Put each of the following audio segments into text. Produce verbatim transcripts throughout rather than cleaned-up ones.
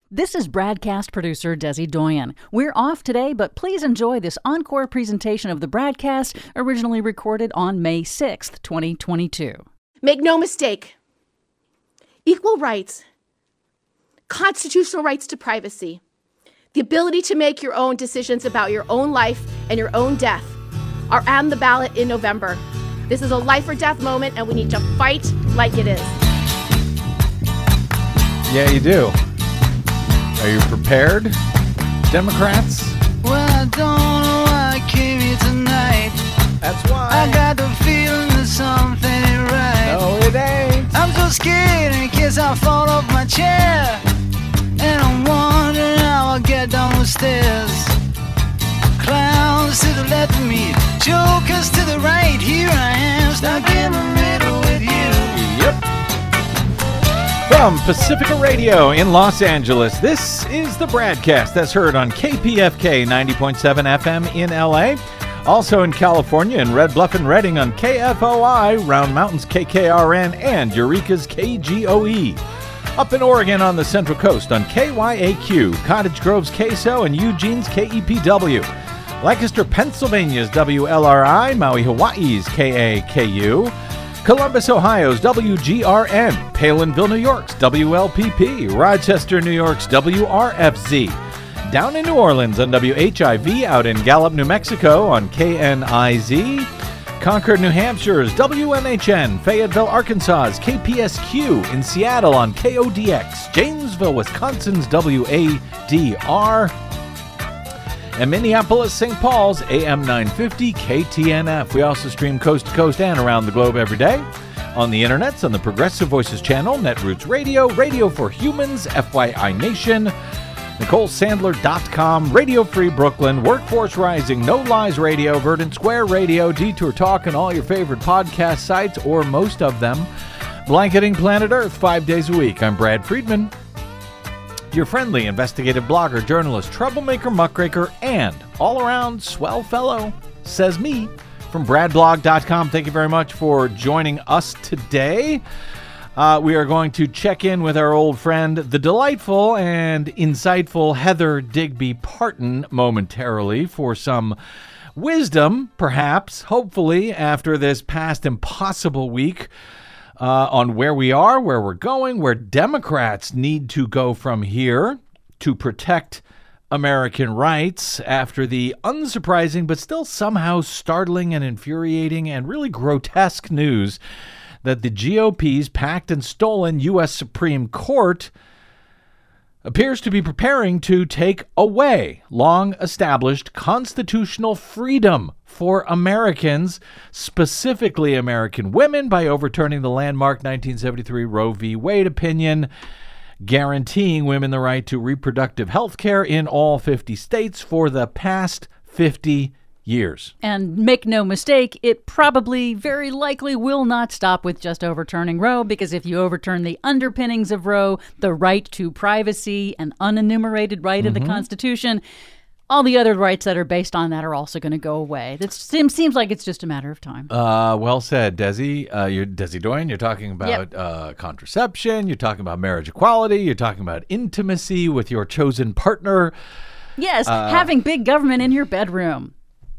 This is Bradcast producer Desi Doyen. We're off today, but please enjoy this encore presentation of the Bradcast, originally recorded on May sixth, twenty twenty-two. Make no mistake. Equal rights, constitutional rights to privacy, the ability to make your own decisions about your own life and your own death are on the ballot in November. This is a life or death moment, and we need to fight like it is. Yeah, you do. Are you prepared, Democrats? Well, I don't know why I came here tonight. That's why. I got the feeling that something ain't right. No, it ain't. I'm so scared in case I fall off my chair. And I'm wondering how I'll get down the stairs. Clowns to the left of me, jokers to the right. Here I am, stuck in the middle with you. Yep. From Pacifica Radio in Los Angeles, this is the Bradcast that's heard on K P F K ninety point seven F M in L A. Also in California in Red Bluff and Redding on K F O I, Round Mountain's K K R N, and Eureka's K G O E. Up in Oregon on the Central Coast on K Y A Q, Cottage Grove's K S O, and Eugene's K E P W. Lancaster, Pennsylvania's W L R I, Maui, Hawaii's K A K U. Columbus, Ohio's W G R N, Palinville, New York's W L P P, Rochester, New York's W R F Z, down in New Orleans on W H I V, out in Gallup, New Mexico on K N I Z, Concord, New Hampshire's W M H N, Fayetteville, Arkansas's K P S Q, in Seattle on K O D X, Janesville, Wisconsin's W A D R, and Minneapolis, Saint Paul's A M nine fifty K T N F. We also stream coast to coast and around the globe every day on the internets, on the Progressive Voices channel, Netroots Radio, Radio for Humans, F Y I Nation, Nicole Sandler dot com, Radio Free Brooklyn, Workforce Rising, No Lies Radio, Verdant Square Radio, Detour Talk, and all your favorite podcast sites, or most of them, blanketing planet Earth five days a week. I'm Brad Friedman, your friendly investigative blogger, journalist, troublemaker, muckraker, and all-around swell fellow, says me, from brad blog dot com. Thank you very much for joining us today. Uh, we are going to check in with our old friend, the delightful and insightful Heather Digby Parton, momentarily for some wisdom, perhaps, hopefully, after this past impossible week. Uh, on where we are, where we're going, where Democrats need to go from here to protect American rights after the unsurprising but still somehow startling and infuriating and really grotesque news that the G O P's packed and stolen U S Supreme Court appears to be preparing to take away long-established constitutional freedom for Americans, specifically American women, by overturning the landmark nineteen seventy-three Roe v. Wade opinion, guaranteeing women the right to reproductive health care in all fifty states for the past fifty years. And make no mistake, it probably very likely will not stop with just overturning Roe, because if you overturn the underpinnings of Roe, the right to privacy, an unenumerated right mm-hmm. of the Constitution, all the other rights that are based on that are also going to go away. That seems, seems like it's just a matter of time. Uh, well said, Desi. Uh, you're Desi Doyen. You're talking about yep. uh, contraception. You're talking about marriage equality. You're talking about intimacy with your chosen partner. Yes, uh, having big government in your bedroom.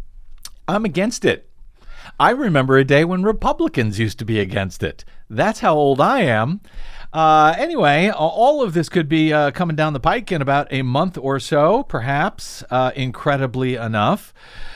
I'm against it. I remember a day when Republicans used to be against it. That's how old I am. Uh, anyway, all of this could be uh, coming down the pike in about a month or so, perhaps, uh, incredibly enough.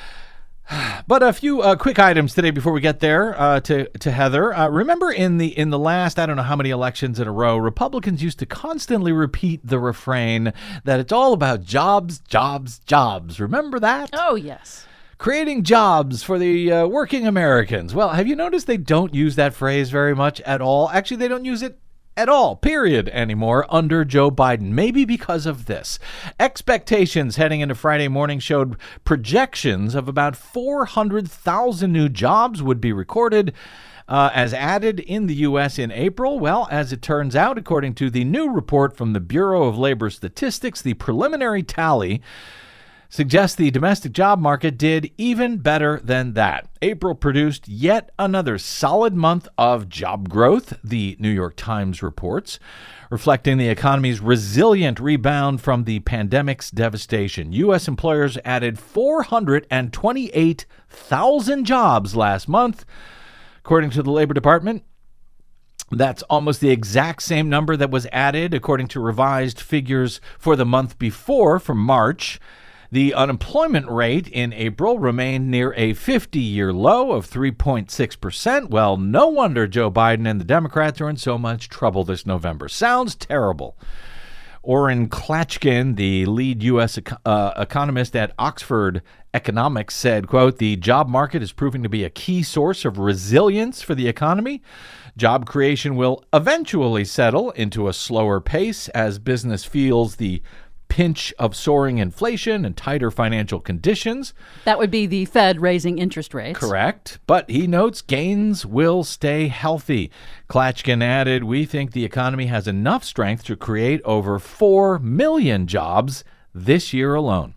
But a few uh, quick items today before we get there uh, to to Heather. Uh, remember in the in the last, I don't know how many elections in a row, Republicans used to constantly repeat the refrain that it's all about jobs, jobs, jobs. Remember that? Oh, yes. Creating jobs for the uh, working Americans. Well, have you noticed they don't use that phrase very much at all? Actually, they don't use it at all, period, anymore under Joe Biden. Maybe because of this. Expectations heading into Friday morning showed projections of about four hundred thousand new jobs would be recorded uh, as added in the U S in April. Well, as it turns out, according to the new report from the Bureau of Labor Statistics, the preliminary tally suggests the domestic job market did even better than that. April produced yet another solid month of job growth, the New York Times reports, reflecting the economy's resilient rebound from the pandemic's devastation. U S employers added four hundred twenty-eight thousand jobs last month, according to the Labor Department. That's almost the exact same number that was added, according to revised figures for the month before, from March. The unemployment rate in April remained near a fifty-year low of three point six percent. Well, no wonder Joe Biden and the Democrats are in so much trouble this November. Sounds terrible. Orrin Klatchkin, the lead U S uh, economist at Oxford Economics, said, quote, "The job market is proving to be a key source of resilience for the economy. Job creation will eventually settle into a slower pace as business feels the pinch of soaring inflation and tighter financial conditions." That would be the Fed raising interest rates. Correct. But he notes gains will stay healthy. Klatchkin added, "We think the economy has enough strength to create over four million jobs this year alone."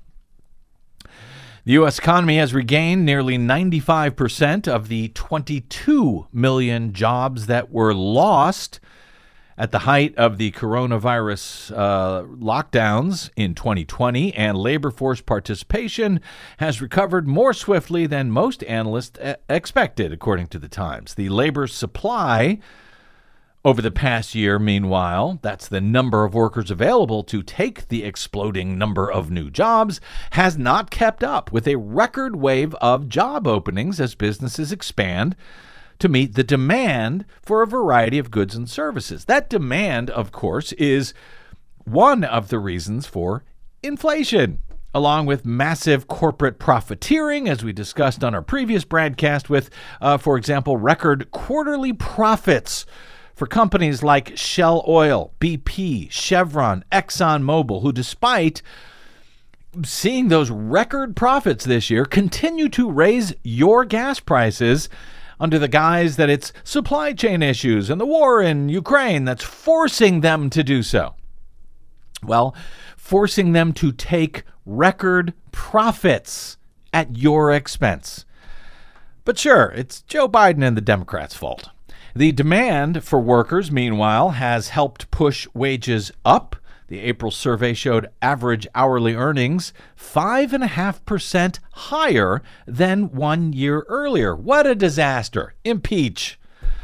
The U S economy has regained nearly ninety-five percent of the twenty-two million jobs that were lost at the height of the coronavirus uh, lockdowns in twenty twenty, and labor force participation has recovered more swiftly than most analysts e- expected, according to the Times. The labor supply over the past year, meanwhile, that's the number of workers available to take the exploding number of new jobs, has not kept up with a record wave of job openings as businesses expand to meet the demand for a variety of goods and services. That demand, of course, is one of the reasons for inflation, along with massive corporate profiteering, as we discussed on our previous broadcast with, uh, for example, record quarterly profits for companies like Shell Oil, B P, Chevron, ExxonMobil, who, despite seeing those record profits this year, continue to raise your gas prices under the guise that it's supply chain issues and the war in Ukraine that's forcing them to do so. Well, forcing them to take record profits at your expense. But sure, it's Joe Biden and the Democrats' fault. The demand for workers, meanwhile, has helped push wages up. The April survey showed average hourly earnings five point five percent higher than one year earlier. What a disaster. Impeach.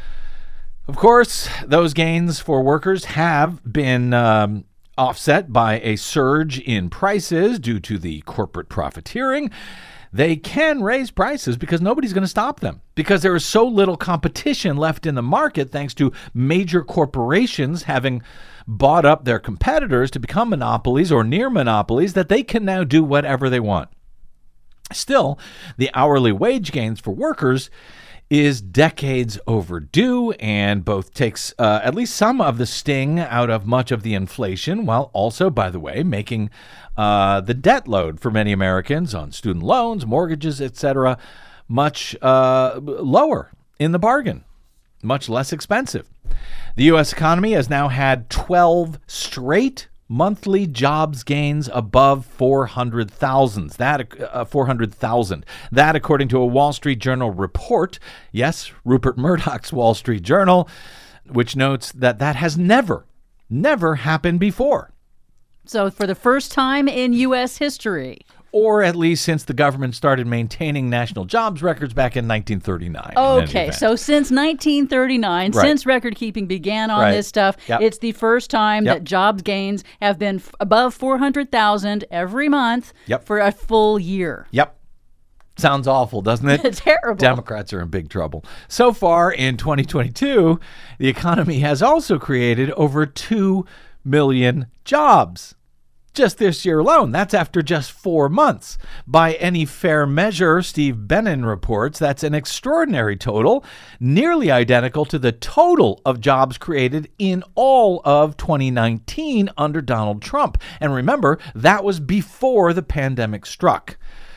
Of course, those gains for workers have been um, offset by a surge in prices due to the corporate profiteering. They can raise prices because nobody's going to stop them, because there is so little competition left in the market thanks to major corporations having bought up their competitors to become monopolies or near monopolies that they can now do whatever they want. Still, the hourly wage gains for workers is decades overdue and both takes uh, at least some of the sting out of much of the inflation, while also, by the way, making uh, the debt load for many Americans on student loans, mortgages, et cetera, much uh, lower in the bargain, much less expensive. The U S economy has now had twelve straight monthly jobs gains above four hundred thousand. That uh, four hundred thousand. That, according to a Wall Street Journal report. Yes, Rupert Murdoch's Wall Street Journal, which notes that that has never, never happened before. So for the first time in U S history. Or at least since the government started maintaining national jobs records back in nineteen thirty-nine. Okay, so since nineteen thirty-nine, right. since record keeping began on right. this stuff, yep. it's the first time yep. that jobs gains have been f- above four hundred thousand every month yep. for a full year. Yep. Sounds awful, doesn't it? It's terrible. Democrats are in big trouble. So far in twenty twenty-two, the economy has also created over two million jobs. Just this year alone. That's after just four months. By any fair measure, Steve Bannon reports, that's an extraordinary total, nearly identical to the total of jobs created in all of twenty nineteen under Donald Trump. And remember, that was before the pandemic struck.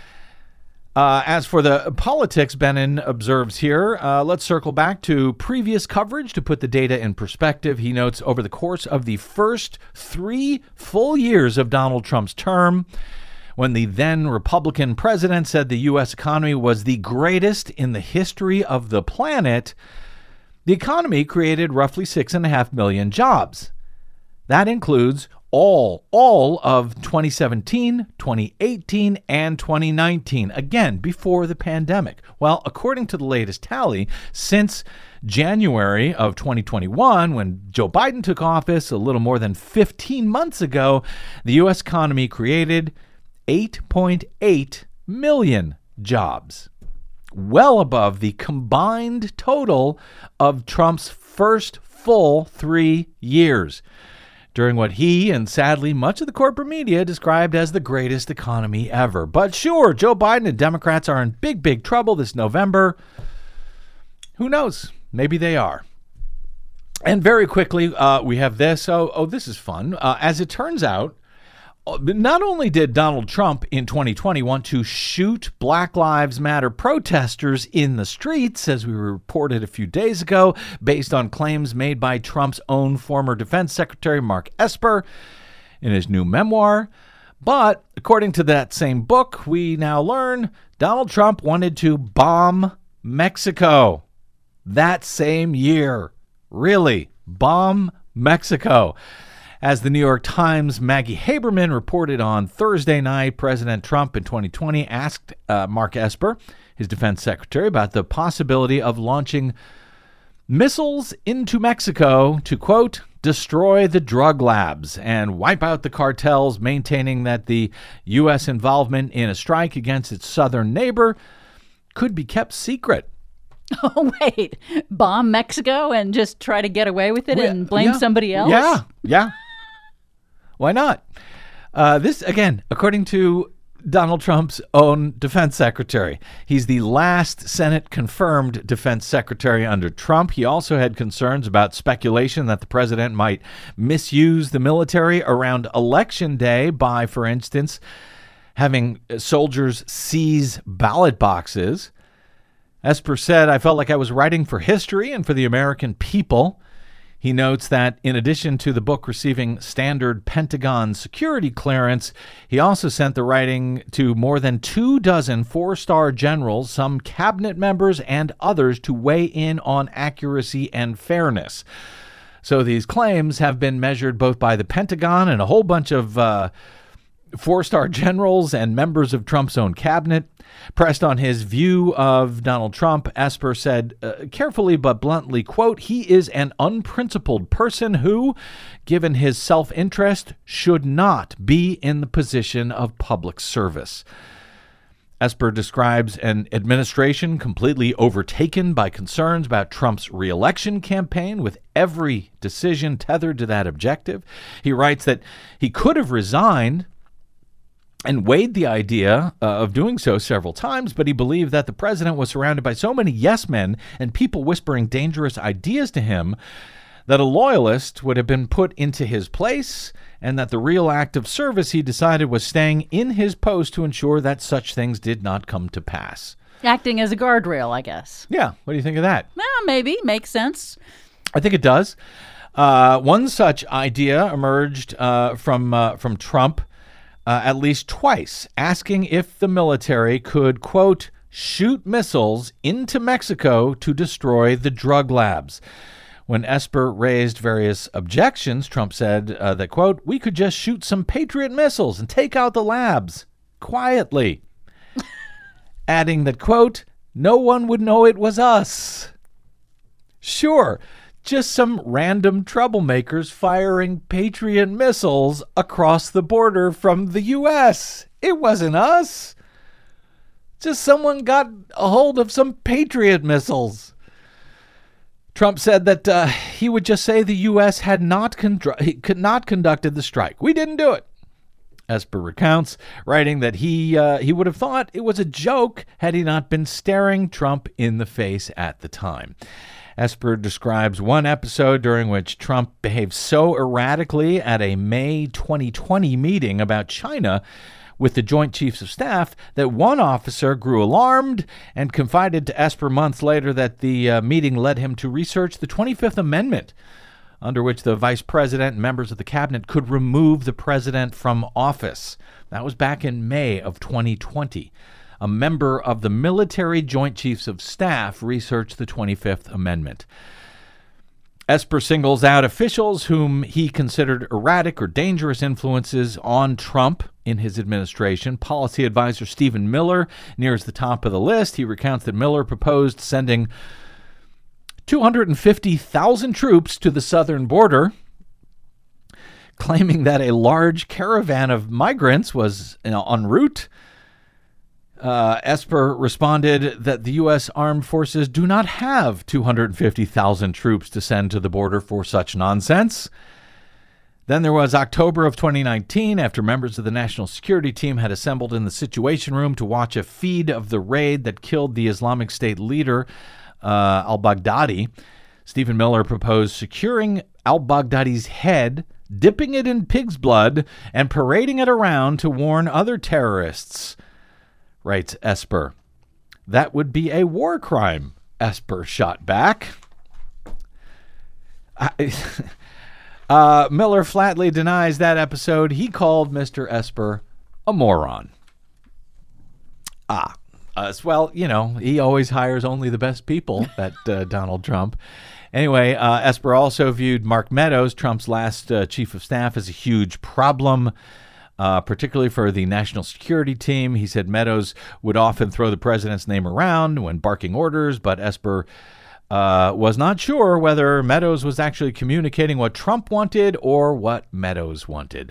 Uh, as for the politics, Bannon observes here, uh, let's circle back to previous coverage to put the data in perspective. He notes over the course of the first three full years of Donald Trump's term, when the then Republican president said the U S economy was the greatest in the history of the planet, the economy created roughly six and a half million jobs. That includes all, all of twenty seventeen, twenty eighteen, and twenty nineteen, again, before the pandemic. Well, according to the latest tally, since January of twenty twenty-one, when Joe Biden took office a little more than fifteen months ago, the U S economy created eight point eight million jobs, well above the combined total of Trump's first full three years, during what he and sadly much of the corporate media described as the greatest economy ever. But sure, Joe Biden and Democrats are in big, big trouble this November. Who knows? Maybe they are. And very quickly, uh, we have this. Oh, oh, this is fun. Uh, as it turns out, not only did Donald Trump in twenty twenty want to shoot Black Lives Matter protesters in the streets, as we reported a few days ago, based on claims made by Trump's own former Defense Secretary Mark Esper in his new memoir, but according to that same book, we now learn Donald Trump wanted to bomb Mexico that same year. Really, bomb Mexico. As the New York Times' Maggie Haberman reported on Thursday night, President Trump in twenty twenty asked uh, Mark Esper, his defense secretary, about the possibility of launching missiles into Mexico to, quote, destroy the drug labs and wipe out the cartels, maintaining that the U S involvement in a strike against its southern neighbor could be kept secret. Oh, wait. Bomb Mexico and just try to get away with it Well, and blame yeah. somebody else? Yeah, yeah. Why not? Uh, this, again, according to Donald Trump's own defense secretary. He's the last Senate-confirmed defense secretary under Trump. He also had concerns about speculation that the president might misuse the military around Election Day by, for instance, having soldiers seize ballot boxes. Esper said, I felt like I was writing for history and for the American people. He notes that in addition to the book receiving standard Pentagon security clearance, he also sent the writing to more than two dozen four-star generals, some cabinet members, and others to weigh in on accuracy and fairness. So these claims have been measured both by the Pentagon and a whole bunch of uh, four-star generals and members of Trump's own cabinet. Pressed on his view of Donald Trump, Esper said, uh, carefully but bluntly, quote, he is an unprincipled person who, given his self-interest, should not be in the position of public service. Esper describes an administration completely overtaken by concerns about Trump's re-election campaign, with every decision tethered to that objective. He writes that he could have resigned and weighed the idea uh, of doing so several times, but he believed that the president was surrounded by so many yes men and people whispering dangerous ideas to him that a loyalist would have been put into his place, and that the real act of service he decided was staying in his post to ensure that such things did not come to pass. Acting as a guardrail, I guess. Yeah, what do you think of that? Well, maybe. Makes sense. I think it does. Uh, one such idea emerged uh, from uh, from Trump Uh, at least twice, asking if the military could, quote, shoot missiles into Mexico to destroy the drug labs. When Esper raised various objections, Trump said uh, that, quote, we could just shoot some Patriot missiles and take out the labs quietly, adding that, quote, no one would know it was us. Sure. Just some random troublemakers firing Patriot missiles across the border from the U S. It wasn't us. Just someone got a hold of some Patriot missiles. Trump said that uh, he would just say the U S had not, con- could not conducted the strike. We didn't do it. Esper recounts, writing that he uh, he would have thought it was a joke had he not been staring Trump in the face at the time. Esper describes one episode during which Trump behaved so erratically at a May twenty twenty meeting about China with the Joint Chiefs of Staff that one officer grew alarmed and confided to Esper months later that the uh, meeting led him to research the twenty-fifth Amendment, under which the vice president and members of the cabinet could remove the president from office. That was back in May of twenty twenty. A member of the Military Joint Chiefs of Staff researched the twenty-fifth Amendment. Esper singles out officials whom he considered erratic or dangerous influences on Trump in his administration. Policy advisor Stephen Miller nears the top of the list. He recounts that Miller proposed sending two hundred fifty thousand troops to the southern border, claiming that a large caravan of migrants was you know, en route. Uh, Esper responded that the U S Armed Forces do not have two hundred fifty thousand troops to send to the border for such nonsense. Then there was October of twenty nineteen, after members of the National Security Team had assembled in the Situation Room to watch a feed of the raid that killed the Islamic State leader, uh, al-Baghdadi. Stephen Miller proposed securing al-Baghdadi's head, dipping it in pig's blood, and parading it around to warn other terrorists. Writes Esper. That would be a war crime, Esper shot back. I, uh, Miller flatly denies that episode. He called Mister Esper a moron. Ah, uh, well, you know, he always hires only the best people, that uh, Donald Trump. Anyway, uh, Esper also viewed Mark Meadows, Trump's last uh, chief of staff, as a huge problem. Uh, particularly for the national security team. He said Meadows would often throw the president's name around when barking orders, but Esper uh, was not sure whether Meadows was actually communicating what Trump wanted or what Meadows wanted.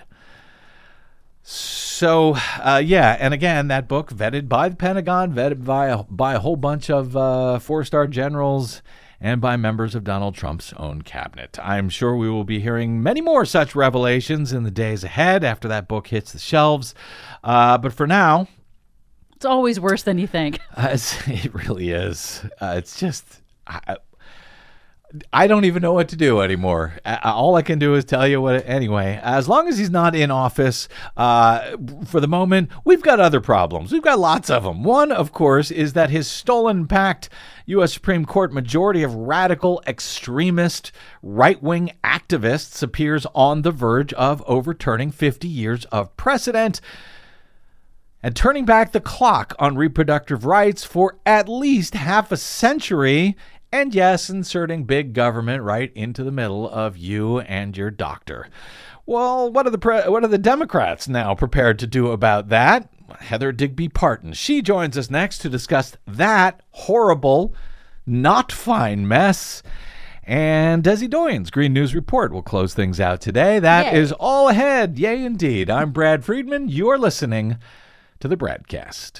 So, uh, yeah, and again, that book vetted by the Pentagon, vetted by a, by a whole bunch of uh, four-star generals, and by members of Donald Trump's own cabinet. I'm sure we will be hearing many more such revelations in the days ahead after that book hits the shelves. Uh, but for now... It's always worse than you think. Uh, it's, it really is. Uh, it's just... I, I don't even know what to do anymore. Uh, all I can do is tell you what... Anyway, as long as he's not in office, uh, for the moment, we've got other problems. We've got lots of them. One, of course, is that his stolen-packed U S Supreme Court majority of radical, extremist, right-wing activists appears on the verge of overturning fifty years of precedent and turning back the clock on reproductive rights for at least half a century. And yes, inserting big government right into the middle of you and your doctor. Well, what are the pre- what are the Democrats now prepared to do about that? Heather Digby Parton. She joins us next to discuss that horrible, not fine mess. And Desi Doyen's Green News Report will close things out today. That Yay. Is all ahead. Yay, indeed. I'm Brad Friedman. You're listening to the Bradcast.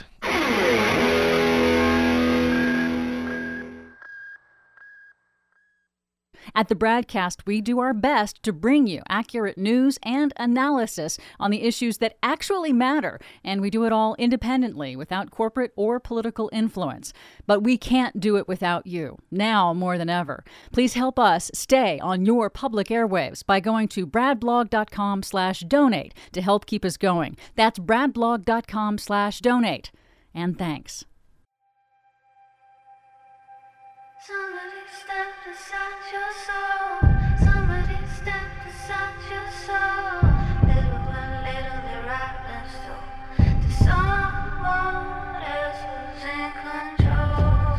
At the Bradcast, we do our best to bring you accurate news and analysis on the issues that actually matter, and we do it all independently, without corporate or political influence. But we can't do it without you, now more than ever. Please help us stay on your public airwaves by going to bradblog.com slash donate to help keep us going. That's bradblog.com slash donate. And thanks. Somebody stepped inside your soul. Somebody stepped inside your soul. Little by little they right next door to someone else who's in control.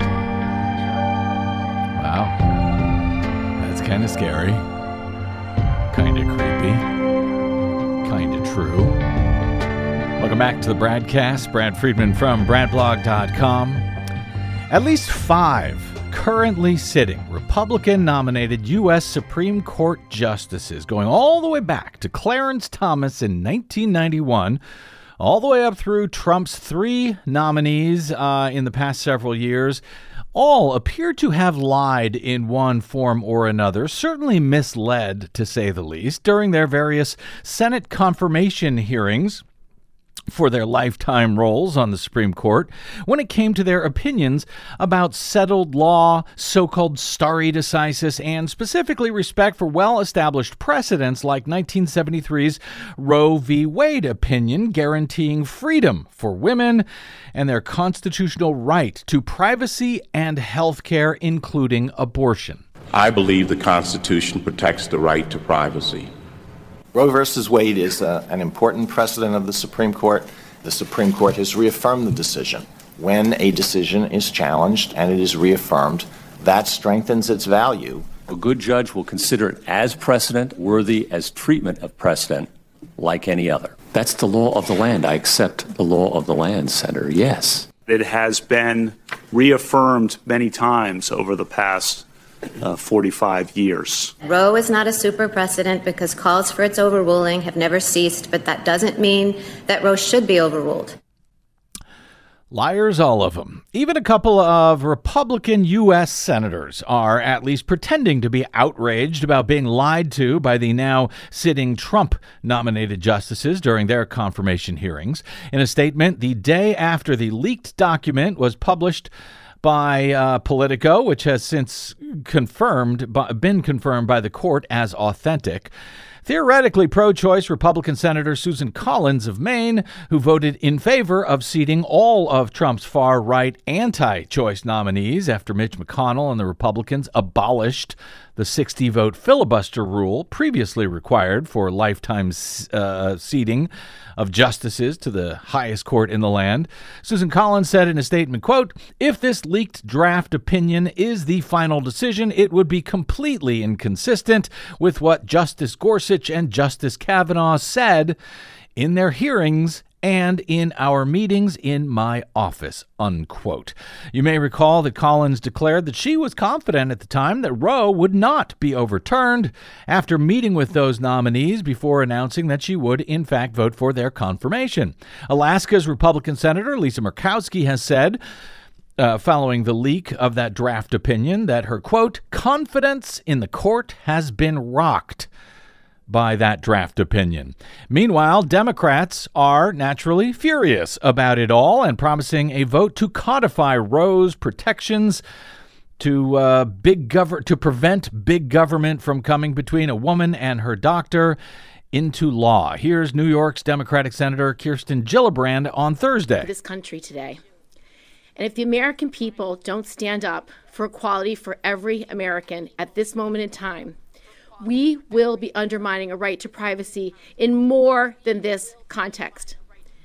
Wow. That's kind of scary. Kind of creepy. Kind of true. Welcome back to the Bradcast. Brad Friedman from brad blog dot com. At least five currently sitting Republican-nominated U S Supreme Court justices, going all the way back to Clarence Thomas in nineteen ninety-one, all the way up through Trump's three nominees uh, in the past several years, all appear to have lied in one form or another, certainly misled, to say the least, during their various Senate confirmation hearings for their lifetime roles on the Supreme Court when it came to their opinions about settled law, so-called stare decisis, and specifically respect for well-established precedents like nineteen seventy-three's Roe v. Wade opinion guaranteeing freedom for women and their constitutional right to privacy and health care, including abortion. I believe the Constitution protects the right to privacy. Roe versus Wade is uh, an important precedent of the Supreme Court. The Supreme Court has reaffirmed the decision. When a decision is challenged and it is reaffirmed, that strengthens its value. A good judge will consider it as precedent, worthy as treatment of precedent, like any other. That's the law of the land. I accept the law of the land, Senator, yes. It has been reaffirmed many times over the past uh, forty-five years. Roe is not a super precedent because calls for its overruling have never ceased, but that doesn't mean that Roe should be overruled. Liars, all of them. Even a couple of Republican U S senators are at least pretending to be outraged about being lied to by the now sitting Trump-nominated justices during their confirmation hearings. In a statement the day after the leaked document was published by uh, Politico, which has since confirmed, been confirmed by the court as authentic, theoretically pro-choice Republican Senator Susan Collins of Maine, who voted in favor of seating all of Trump's far-right anti-choice nominees after Mitch McConnell and the Republicans abolished the sixty-vote filibuster rule previously required for lifetime uh, seating of justices to the highest court in the land. Susan Collins said in a statement, quote, "If this leaked draft opinion is the final decision, it would be completely inconsistent with what Justice Gorsuch and Justice Kavanaugh said in their hearings and in our meetings in my office," unquote. You may recall that Collins declared that she was confident at the time that Roe would not be overturned after meeting with those nominees before announcing that she would, in fact, vote for their confirmation. Alaska's Republican Senator Lisa Murkowski has said, Uh, following the leak of that draft opinion, that her, quote, "confidence in the court has been rocked by that draft opinion." Meanwhile, Democrats are naturally furious about it all and promising a vote to codify Roe's protections to uh, big gov- to prevent big government from coming between a woman and her doctor into law. Here's New York's Democratic Senator Kirsten Gillibrand on Thursday. This country today. And if the American people don't stand up for equality for every American at this moment in time, we will be undermining a right to privacy in more than this context.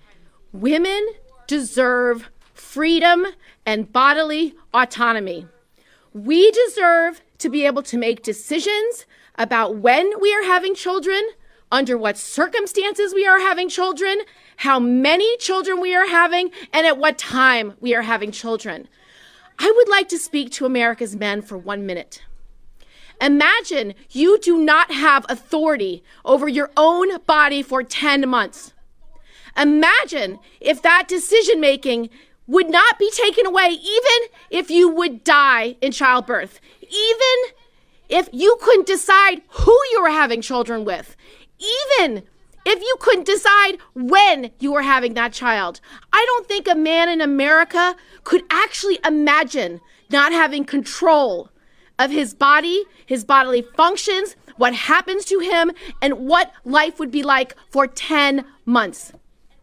Women deserve freedom and bodily autonomy. We deserve to be able to make decisions about when we are having children, under what circumstances we are having children, how many children we are having, and at what time we are having children. I would like to speak to America's men for one minute. Imagine you do not have authority over your own body for ten months. Imagine if that decision-making would not be taken away, even if you would die in childbirth, even if you couldn't decide who you were having children with, even if you couldn't decide when you were having that child. I don't think a man in America could actually imagine not having control of his body, his bodily functions, what happens to him, and what life would be like for ten months.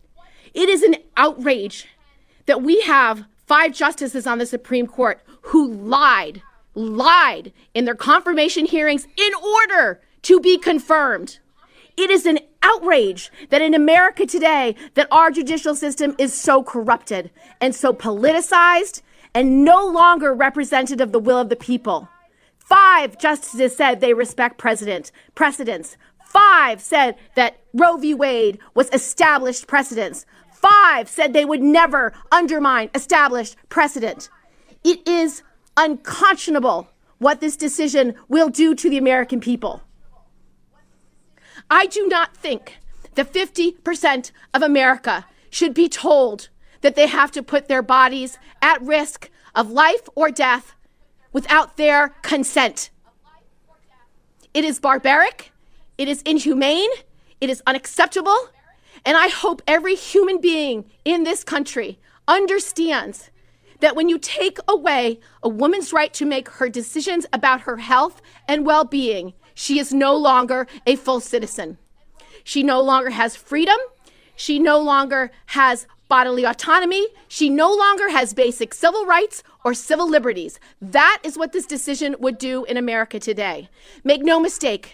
It is an outrage that we have five justices on the Supreme Court who lied, lied in their confirmation hearings in order to be confirmed. It is an outrage that in America today, that our judicial system is so corrupted and so politicized and no longer representative of the will of the people. Five justices said they respect precedent, precedents. Five said that Roe v. Wade was established precedents. Five said they would never undermine established precedent. It is unconscionable what this decision will do to the American people. I do not think that fifty percent of America should be told that they have to put their bodies at risk of life or death without their consent. It is barbaric, it is inhumane, it is unacceptable, and I hope every human being in this country understands that when you take away a woman's right to make her decisions about her health and well-being, she is no longer a full citizen. She no longer has freedom. She no longer has bodily autonomy. She no longer has basic civil rights or civil liberties. That is what this decision would do in America today. Make no mistake,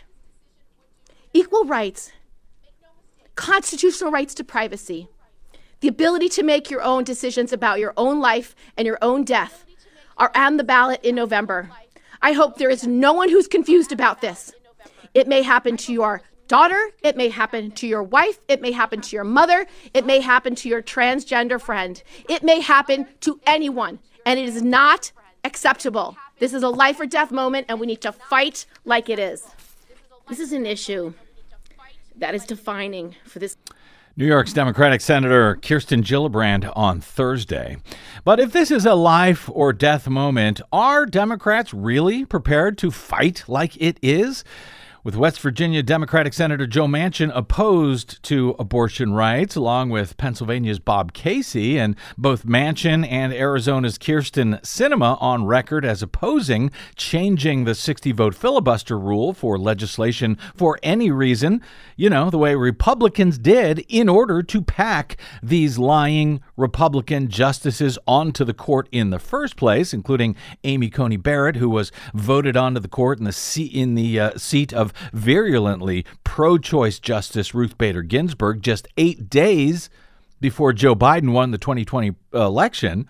equal rights, constitutional rights to privacy, the ability to make your own decisions about your own life and your own death are on the ballot in November. I hope there is no one who's confused about this. It may happen to your daughter, it may happen to your wife, it may happen to your mother, it may happen to your transgender friend. It may happen to anyone, and it is not acceptable. This is a life or death moment, and we need to fight like it is. This is an issue that is defining for this. New York's Democratic Senator Kirsten Gillibrand on Thursday. But if this is a life or death moment, are Democrats really prepared to fight like it is? With West Virginia Democratic Senator Joe Manchin opposed to abortion rights, along with Pennsylvania's Bob Casey, and both Manchin and Arizona's Kyrsten Sinema on record as opposing changing the sixty-vote filibuster rule for legislation for any reason, you know, the way Republicans did in order to pack these lying Republican justices onto the court in the first place, including Amy Coney Barrett, who was voted onto the court in the seat, in the uh, seat of virulently pro-choice Justice Ruth Bader Ginsburg just eight days before Joe Biden won the twenty twenty election.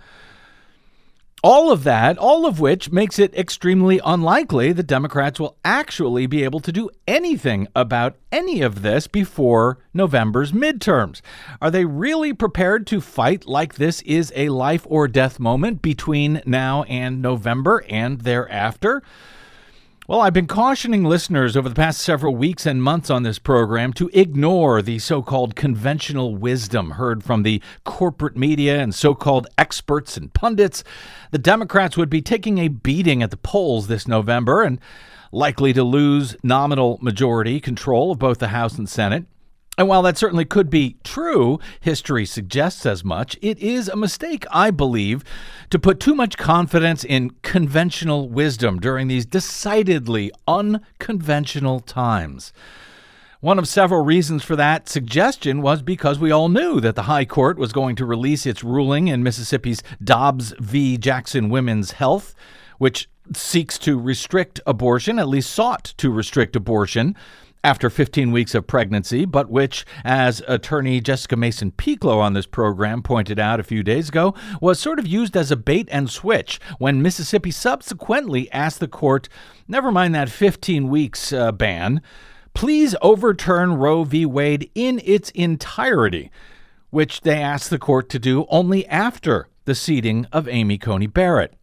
All of that, all of which makes it extremely unlikely that Democrats will actually be able to do anything about any of this before November's midterms. Are they really prepared to fight like this is a life or death moment between now and November and thereafter? Well, I've been cautioning listeners over the past several weeks and months on this program to ignore the so-called conventional wisdom heard from the corporate media and so-called experts and pundits. The Democrats would be taking a beating at the polls this November and likely to lose nominal majority control of both the House and Senate. And while that certainly could be true, history suggests as much, it is a mistake, I believe, to put too much confidence in conventional wisdom during these decidedly unconventional times. One of several reasons for that suggestion was because we all knew that the High Court was going to release its ruling in Mississippi's Dobbs v. Jackson Women's Health, which seeks to restrict abortion, at least sought to restrict abortion, after fifteen weeks of pregnancy, but which, as attorney Jessica Mason-Pieklo on this program pointed out a few days ago, was sort of used as a bait and switch when Mississippi subsequently asked the court, never mind that fifteen weeks uh, ban, please overturn Roe v. Wade in its entirety, which they asked the court to do only after the seating of Amy Coney Barrett.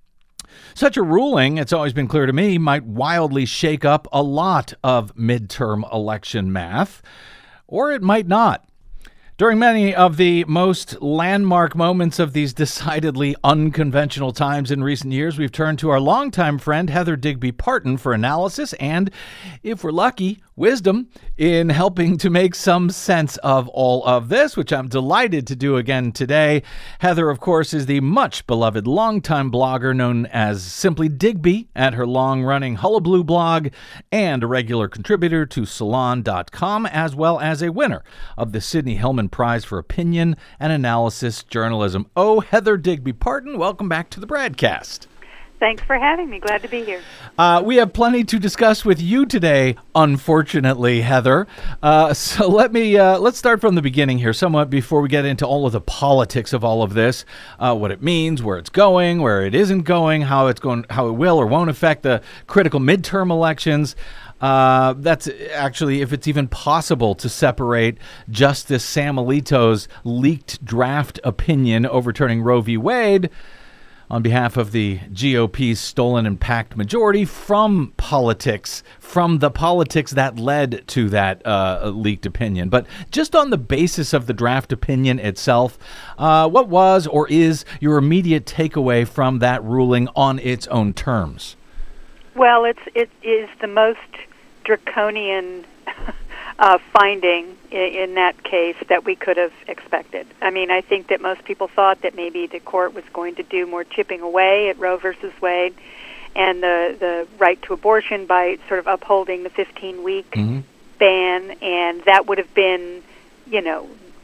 Such a ruling, it's always been clear to me, might wildly shake up a lot of midterm election math, or it might not. During many of the most landmark moments of these decidedly unconventional times in recent years, we've turned to our longtime friend Heather Digby Parton for analysis and, if we're lucky, wisdom in helping to make some sense of all of this, which I'm delighted to do again today. Heather, of course, is the much beloved longtime blogger known as Simply Digby at her long-running Hullabaloo blog and a regular contributor to Salon dot com, as well as a winner of the Sidney Hillman Prize for Opinion and Analysis Journalism. Oh, Heather Digby Parton, welcome back to the Bradcast. Thanks for having me. Glad to be here. Uh, we have plenty to discuss with you today, unfortunately, Heather. Uh, so let me uh, let's start from the beginning here, somewhat before we get into all of the politics of all of this, uh, what it means, where it's going, where it isn't going, how it's going, how it will or won't affect the critical midterm elections. Uh, that's actually, if it's even possible to separate Justice Sam Alito's leaked draft opinion overturning Roe v. Wade on behalf of the G O P's stolen and packed majority from politics, from the politics that led to that uh, leaked opinion. But just on the basis of the draft opinion itself, uh, what was or is your immediate takeaway from that ruling on its own terms? Well, it's it is the most draconian uh, finding in, in that case that we could have expected. I mean, I think that most people thought that maybe the court was going to do more chipping away at Roe versus Wade and the, the right to abortion by sort of upholding the fifteen-week mm-hmm. ban, and that would have been, you know,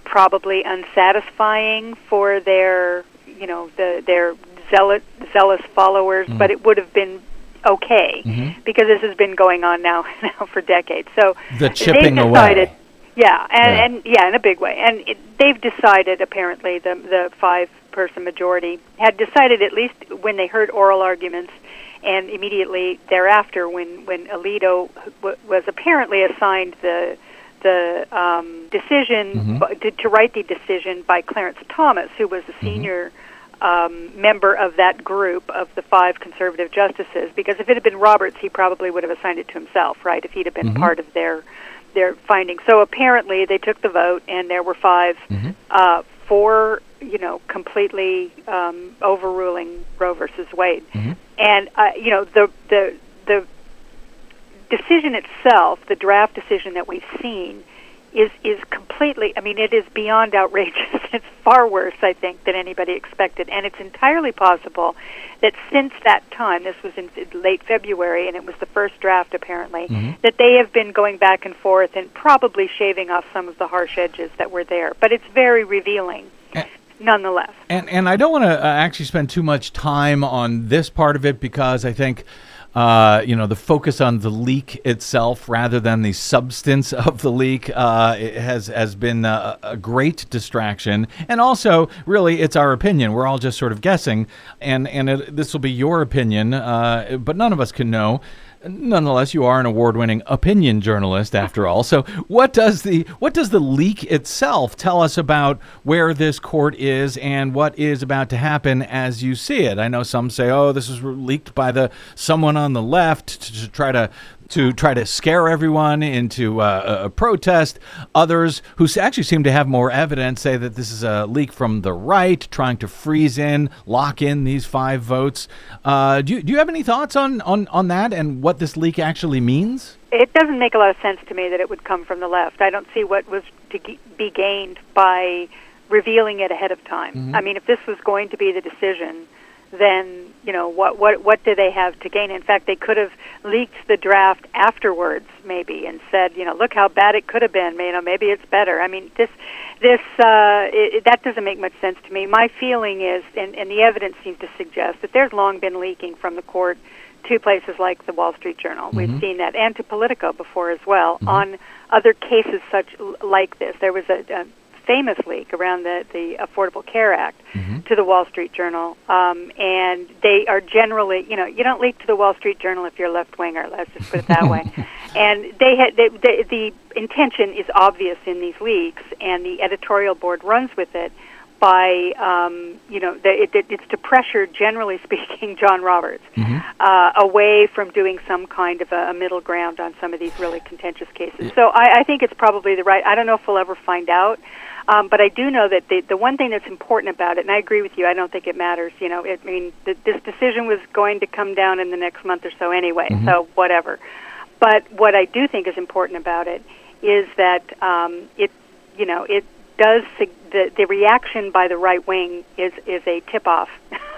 probably unsatisfying for their, you know, the, their zealot, zealous followers, mm. but it would have been okay mm-hmm. because this has been going on now, now for decades. So the chipping they've decided, away. Yeah, and yeah. and yeah, in a big way. And it, they've decided, apparently, the the five-person majority had decided, at least when they heard oral arguments, and immediately thereafter, when when Alito w- was apparently assigned the the um, decision mm-hmm. b- to, to write the decision by Clarence Thomas, who was the senior mm-hmm. um, member of that group of the five conservative justices. Because if it had been Roberts, he probably would have assigned it to himself, right? If he'd have been mm-hmm. part of their their findings. So apparently they took the vote, and there were five, mm-hmm. uh, four, you know, completely um, overruling Roe versus Wade. Mm-hmm. And uh, you know, the the the decision itself, the draft decision that we've seen, is is completely. I mean, it is beyond outrageous. It's far worse, I think, than anybody expected, and it's entirely possible that since that time, this was in late February, and it was the first draft apparently, mm-hmm. that they have been going back and forth and probably shaving off some of the harsh edges that were there. But it's very revealing. Uh- Nonetheless. And and I don't want to uh, actually spend too much time on this part of it because I think, uh, you know, the focus on the leak itself rather than the substance of the leak uh, it has, has been a, a great distraction. And also, really, it's our opinion. We're all just sort of guessing. And, and it, this will be your opinion, uh, but none of us can know. Nonetheless, you are an award-winning opinion journalist, after all. So, what does the what does the leak itself tell us about where this court is and what is about to happen as you see it? I know some say, "Oh, this was leaked by the someone on the left to, to try to." to try to scare everyone into uh, a protest. Others who actually seem to have more evidence say that this is a leak from the right, trying to freeze in, lock in these five votes. Uh, do you, do you have any thoughts on, on, on that and what this leak actually means? It doesn't make a lot of sense to me that it would come from the left. I don't see what was to g- be gained by revealing it ahead of time. Mm-hmm. I mean, if this was going to be the decision, then, you know, what, what what do they have to gain? In fact, they could have leaked the draft afterwards, maybe, and said, you know, look how bad it could have been. You know, maybe it's better. I mean, this this uh, it, that doesn't make much sense to me. My feeling is, and, and the evidence seems to suggest, that there's long been leaking from the court to places like the Wall Street Journal. Mm-hmm. We've seen that, and to Politico before as well, mm-hmm. on other cases such like this. There was a, a famous leak around the, the Affordable Care Act mm-hmm. to the Wall Street Journal, um, and they are generally, you know, you don't leak to the Wall Street Journal if you're a left-winger, let's just put it that way. And they had they, they, the intention is obvious in these leaks, and the editorial board runs with it by, um, you know, the, it, it, it's to pressure, generally speaking, John Roberts mm-hmm. uh, away from doing some kind of a, a middle ground on some of these really contentious cases. Yeah. So I, I think it's probably the right. I don't know if we'll ever find out. Um, but I do know that the, the one thing that's important about it, and I agree with you, I don't think it matters. You know, it, I mean, the, this decision was going to come down in the next month or so anyway, mm-hmm. so whatever. But what I do think is important about it is that um, it, you know, it does the the reaction by the right wing is is a tip-off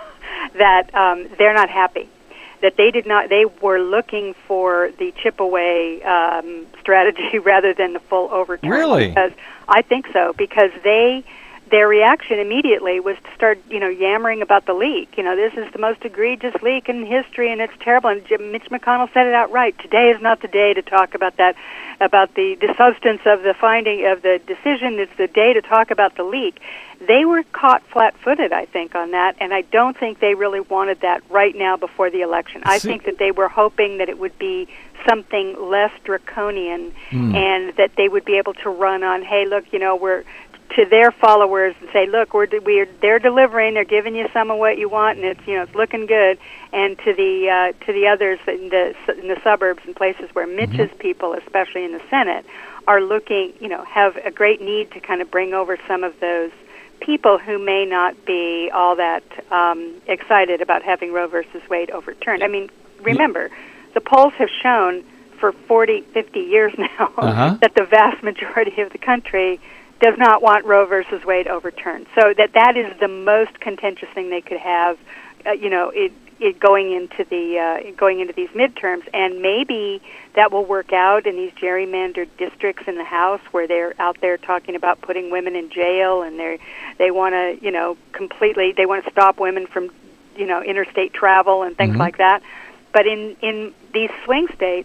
that um, they're not happy. That they did not, they were looking for the chip away um, strategy rather than the full overturn. Really? Because I think so, because they, their reaction immediately was to start, you know, yammering about the leak. You know, this is the most egregious leak in history, and it's terrible. And Jim, Mitch McConnell said it outright. Today is not the day to talk about that, about the, the substance of the finding of the decision. It's the day to talk about the leak. They were caught flat-footed, I think, on that, and I don't think they really wanted that right now before the election. I think that they were hoping that it would be something less draconian mm. and that they would be able to run on, hey, look, you know, we're to their followers and say, look, we're we're they're delivering, they're giving you some of what you want, and it's, you know, it's looking good. And to the uh, to the others in the in the suburbs and places where Mitch's mm-hmm. people, especially in the Senate, are looking, you know, have a great need to kind of bring over some of those people who may not be all that um, excited about having Roe versus Wade overturned. I mean, remember, the polls have shown for forty, fifty years now uh-huh. that the vast majority of the country does not want Roe versus Wade overturned. So that that is the most contentious thing they could have. Uh, you know, it, it going into the uh, going into these midterms, and maybe that will work out in these gerrymandered districts in the House where they're out there talking about putting women in jail, and they they want to you know completely they want to stop women from you know interstate travel and things Mm-hmm. like that. But in in these swing states,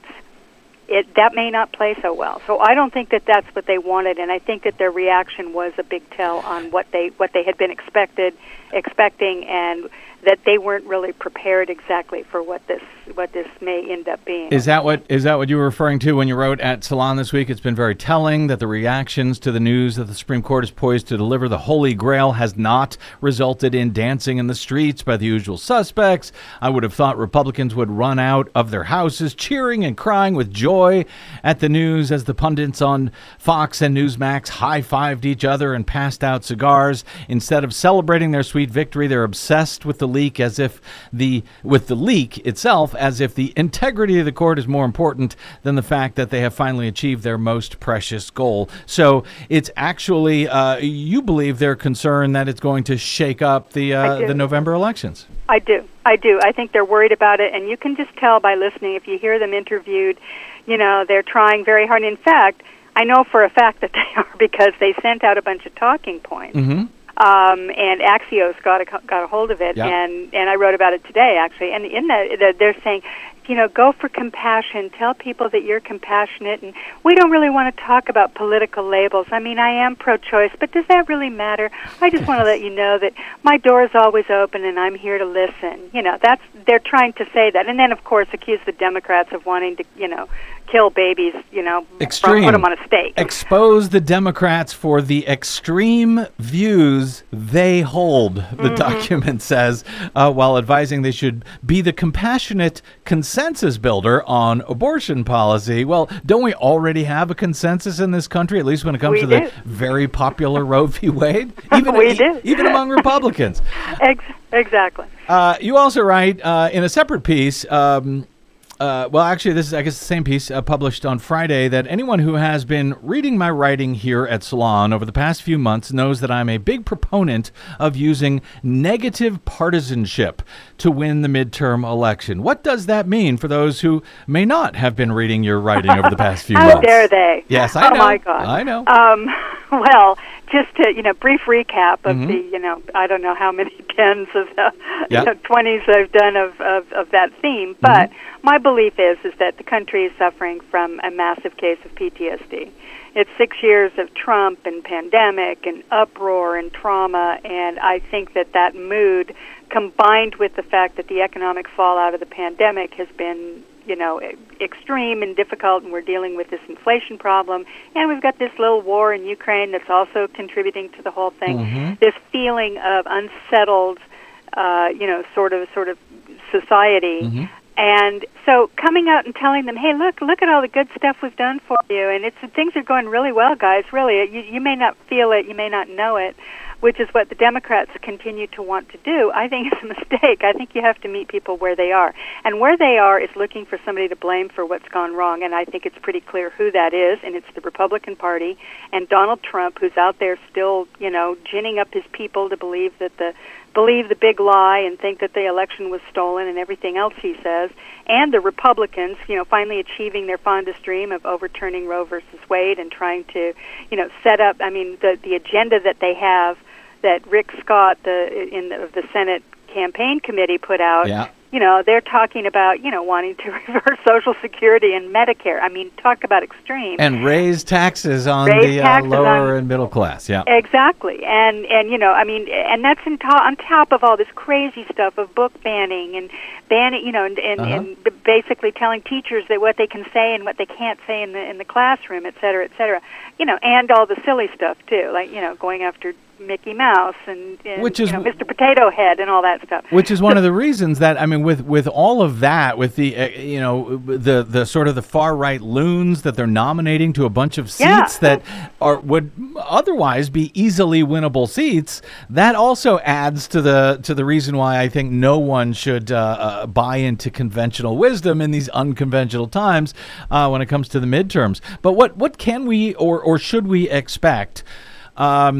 it that may not play so well. So I don't think that that's what they wanted, and I think that their reaction was a big tell on what they what they had been expected expecting, and that they weren't really prepared exactly for what this what this may end up being. Is that what is that what you were referring to when you wrote at Salon this week? It's been very telling that the reactions to the news that the Supreme Court is poised to deliver the Holy Grail has not resulted in dancing in the streets by the usual suspects. I would have thought Republicans would run out of their houses cheering and crying with joy at the news as the pundits on Fox and Newsmax high-fived each other and passed out cigars. Instead of celebrating their sweet victory, they're obsessed with the leak as if the with the leak itself as if the integrity of the court is more important than the fact that they have finally achieved their most precious goal. So it's actually uh, you believe they're concerned that it's going to shake up the uh, the November elections. I do. I do. I think they're worried about it, and you can just tell by listening. If you hear them interviewed, you know, they're trying very hard. In fact, I know for a fact that they are because they sent out a bunch of talking points. Mm-hmm. Um, and Axios got a, got a hold of it, Yeah. and, and I wrote about it today, actually. And in that, the, they're saying, you know, go for compassion. Tell people that you're compassionate, and we don't really want to talk about political labels. I mean, I am pro-choice, but does that really matter? I just want to let you know that my door is always open, and I'm here to listen. You know, that's they're trying to say that, and then of course accuse the Democrats of wanting to, you know, kill babies. You know, Extreme. put them on a stake. Expose the Democrats for the extreme views they hold, the Mm-hmm. document says, uh, while advising they should be the compassionate consensus builder on abortion policy. Well, don't we already have a consensus in this country, at least when it comes We to do. the very popular Roe v. Wade? Even, We do. even among Republicans. Ex- exactly. Uh, you also write uh, in a separate piece, um, uh, well, actually, this is, I guess, the same piece uh, published on Friday, that anyone who has been reading my writing here at Salon over the past few months knows that I'm a big proponent of using negative partisanship to win the midterm election. What does that mean for those who may not have been reading your writing over the past few How months? dare they? Yes, I oh know. my God. I know. Um, well, just to, you know, brief recap of Mhm. the, you know, I don't know how many tens of the Yeah. you know, twenties I've done of, of, of that theme, but my belief is is that the country is suffering from a massive case of P T S D. It's six years of Trump and pandemic and uproar and trauma, and I think that that mood, combined with the fact that the economic fallout of the pandemic has been, you know, e- extreme and difficult, and we're dealing with this inflation problem, and we've got this little war in Ukraine that's also contributing to the whole thing. Mhm. This feeling of unsettled, uh, you know, sort of sort of society. And so coming out and telling them, hey, look, look at all the good stuff we've done for you, and it's things are going really well, guys, really. You, you may not feel it, you may not know it, which is what the Democrats continue to want to do. I think it's a mistake. I think you have to meet people where they are. And where they are is looking for somebody to blame for what's gone wrong, and I think it's pretty clear who that is, and it's the Republican Party and Donald Trump, who's out there still, you know, ginning up his people to believe that the believe the big lie and think that the election was stolen and everything else he says, and the Republicans, you know, finally achieving their fondest dream of overturning Roe versus Wade and trying to, you know, set up, I mean, the the agenda that they have that Rick Scott, the in the, of the Senate campaign committee put out, Yeah. you know, they're talking about, you know, wanting to reverse Social Security and Medicare. I mean, talk about extreme. And raise taxes on Raise the uh, taxes lower on- and middle class. Yeah. Exactly, and and you know, I mean, and that's in to- on top of all this crazy stuff of book banning and banning, you know, and and, Uh-huh. and b- basically telling teachers that what they can say and what they can't say in the in the classroom, et cetera, et cetera. You know, and all the silly stuff too, like you know, going after Mickey Mouse and, and Which is you know, Mister Potato Head and all that stuff. Which is one of the reasons that, I mean, with, with all of that, with the, uh, you know, the the sort of the far right loons that they're nominating to a bunch of seats Yeah. that are would otherwise be easily winnable seats, that also adds to the to the reason why I think no one should uh, uh, buy into conventional wisdom in these unconventional times uh, when it comes to the midterms. But what, what can we or, or should we expect Um,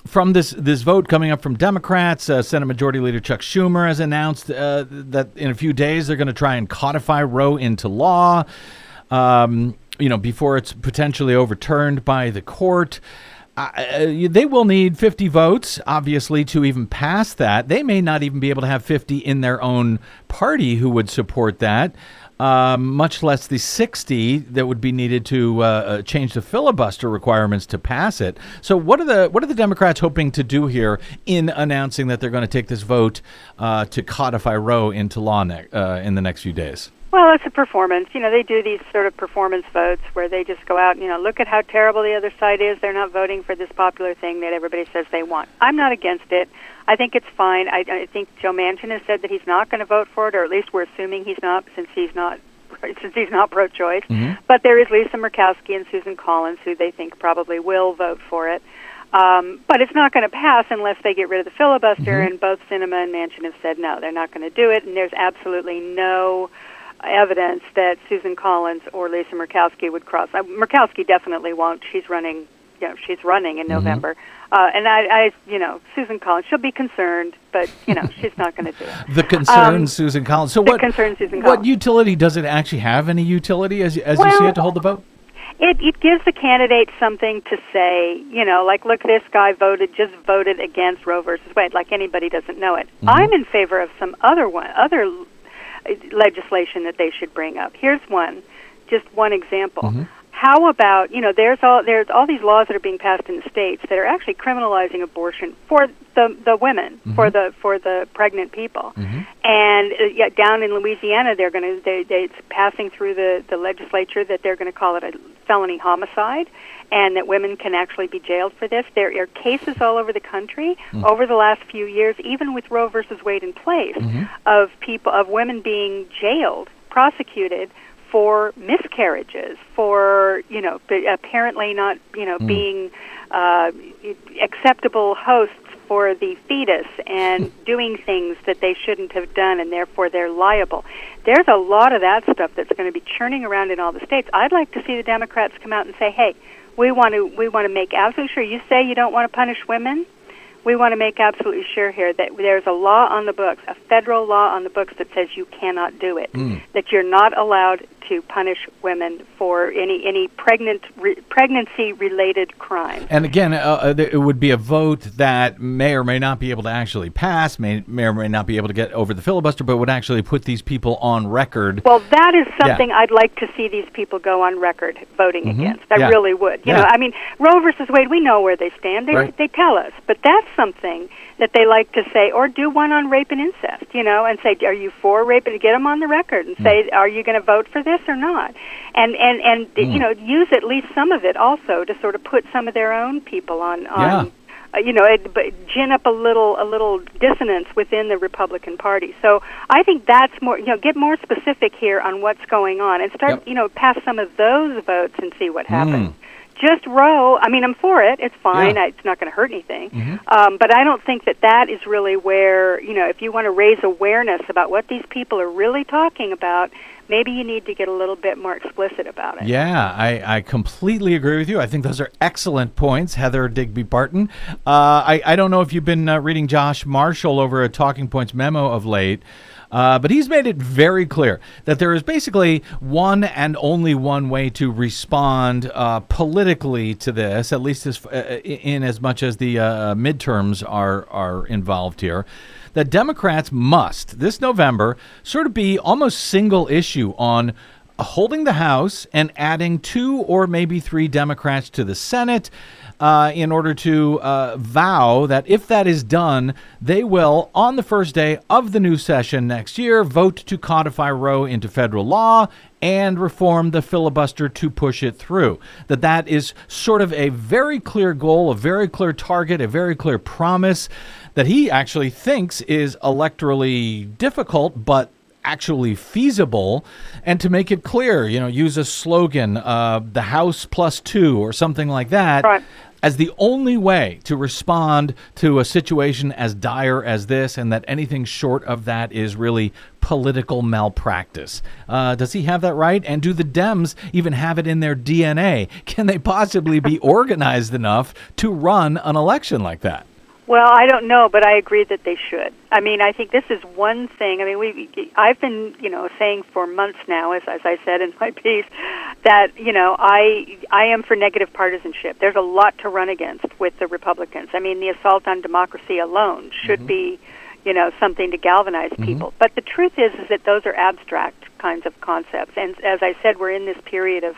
from this this vote coming up from Democrats, uh, Senate Majority Leader Chuck Schumer has announced uh, that in a few days they're going to try and codify Roe into law, um, you know, before it's potentially overturned by the court. Uh, they will need fifty votes, obviously, to even pass that. They may not even be able to have fifty in their own party who would support that. Um, much less the sixty that would be needed to uh, change the filibuster requirements to pass it. So what are the what are the Democrats hoping to do here in announcing that they're going to take this vote uh, to codify Roe into law ne- uh, in the next few days? Well, it's a performance. You know, they do these sort of performance votes where they just go out and, you know, look at how terrible the other side is. They're not voting for this popular thing that everybody says they want. I'm not against it. I think it's fine. I, I think Joe Manchin has said that he's not going to vote for it, or at least we're assuming he's not, since he's not since he's not pro-choice. Mm-hmm. But there is Lisa Murkowski and Susan Collins, who they think probably will vote for it. Um, but it's not going to pass unless they get rid of the filibuster, mm-hmm. and both Sinema and Manchin have said no, they're not going to do it, and there's absolutely no evidence that Susan Collins or Lisa Murkowski would cross. Uh, Murkowski definitely won't. She's running, you know, she's running in mm-hmm. November. Uh, and I, I, you know, Susan Collins, she'll be concerned, but, you know, she's not going to do it. The concern, um, Susan Collins. So the what, concern, Susan Collins. What utility, does it actually have any utility as, as well, you see it to hold the vote? It, it gives the candidate something to say, you know, like, look, this guy voted, just voted against Roe versus Wade, like anybody doesn't know it. Mm-hmm. I'm in favor of some other one, other legislation that they should bring up. Here's one, just one example. Mm-hmm. How about, you know, there's all there's all these laws that are being passed in the states that are actually criminalizing abortion for the the women, mm-hmm. for the for the pregnant people. Mm-hmm. And uh, yeah, down in Louisiana, they're going to they, they it's passing through the the legislature that they're going to call it a felony homicide, and that women can actually be jailed for this. There are cases all over the country mm-hmm. over the last few years, even with Roe versus Wade in place, mm-hmm. of people of women being jailed, prosecuted for miscarriages, for, you know, apparently not, you know, mm. being uh, acceptable hosts for the fetus and doing things that they shouldn't have done, and therefore they're liable. There's a lot of that stuff that's going to be churning around in all the states. I'd like to see the Democrats come out and say, hey, we want to we want to make absolutely sure. You say you don't want to punish women? We want to make absolutely sure here that there's a law on the books, a federal law on the books that says you cannot do it, mm. that you're not allowed to punish women for any any pregnant re, pregnancy-related crime. And again, uh, it would be a vote that may or may not be able to actually pass, may, may or may not be able to get over the filibuster, but would actually put these people on record. Well, that is something yeah. I'd like to see these people go on record voting mm-hmm. against. I yeah. really would. You yeah. know, I mean, Roe versus Wade, we know where they stand. They right. they tell us, but that's something that they like to say, or do one on rape and incest, you know, and say, are you for rape? And get them on the record and mm. say, are you going to vote for this or not? And, and, and mm. you know, use at least some of it also to sort of put some of their own people on, on yeah. uh, you know, it, but gin up a little, a little dissonance within the Republican Party. So I think that's more, you know, get more specific here on what's going on and start, yep. you know, pass some of those votes and see what happens. Mm. Just Roe, I mean, I'm for it. It's fine. Yeah. I, it's not going to hurt anything. Mm-hmm. Um, but I don't think that that is really where, you know, if you want to raise awareness about what these people are really talking about, maybe you need to get a little bit more explicit about it. Yeah, I, I completely agree with you. I think those are excellent points, Heather Digby Barton. Uh, I, I don't know if you've been uh, reading Josh Marshall over at Talking Points Memo of late, Uh, but he's made it very clear that there is basically one and only one way to respond uh, politically to this, at least as, uh, in as much as the uh, midterms are, are involved here, that Democrats must, this November, sort of be almost single issue on holding the House and adding two or maybe three Democrats to the Senate uh, in order to uh, vow that if that is done, they will, on the first day of the new session next year, vote to codify Roe into federal law and reform the filibuster to push it through. That that is sort of a very clear goal, a very clear target, a very clear promise that he actually thinks is electorally difficult, but actually feasible. And to make it clear, you know, use a slogan, uh, the House plus two or something like that. Right. as the only way to respond to a situation as dire as this, and that anything short of that is really political malpractice. Uh, does he have that right? And do the Dems even have it in their D N A? Can they possibly be organized enough to run an election like that? Well, I don't know, but I agree that they should. I mean, I think this is one thing. I mean, we I've been, you know, saying for months now, as as I said in my piece, that, you know, I I am for negative partisanship. There's a lot to run against with the Republicans. I mean, the assault on democracy alone should mm-hmm. be, you know, something to galvanize mm-hmm. people. But the truth is, is that those are abstract kinds of concepts. And as I said, we're in this period of